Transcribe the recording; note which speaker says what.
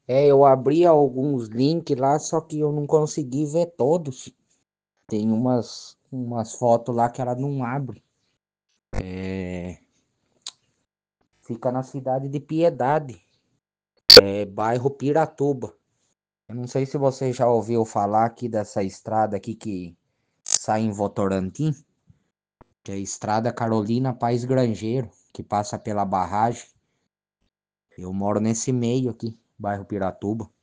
Speaker 1: Eu abri alguns links lá, só que eu não consegui ver todos. Tem umas fotos lá que ela não abre. Fica na cidade de Piedade, bairro Piratuba. Eu não sei se você já ouviu falar aqui dessa estrada aqui que sai em Votorantim, que é a Estrada Carolina Paz Grangeiro, que passa pela barragem. Eu moro nesse meio aqui, bairro Piratuba.